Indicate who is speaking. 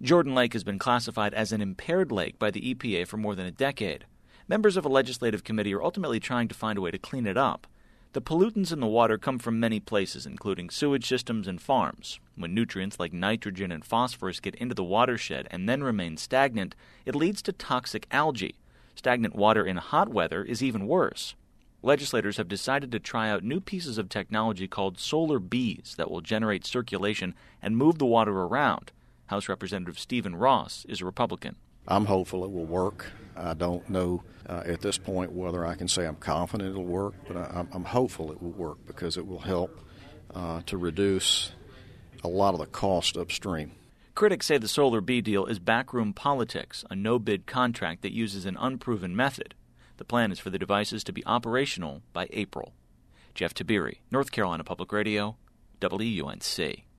Speaker 1: Jordan Lake has been classified as an impaired lake by the EPA for more than a decade. Members of a legislative committee are ultimately trying to find a way to clean it up. The pollutants in the water come from many places, including sewage systems and farms. When nutrients like nitrogen and phosphorus get into the watershed and then remain stagnant, it leads to toxic algae. Stagnant water in hot weather is even worse. Legislators have decided to try out new pieces of technology called solar bees that will generate circulation and move the water around. House Representative Stephen Ross is a Republican.
Speaker 2: I'm hopeful it will work. I don't know at this point whether I can say I'm confident it'll work, but I'm hopeful it will work because it will help to reduce a lot of the cost upstream.
Speaker 1: Critics say the solar bee deal is backroom politics, a no-bid contract that uses an unproven method. The plan is for the devices to be operational by April. Jeff Tiberi, North Carolina Public Radio, WUNC.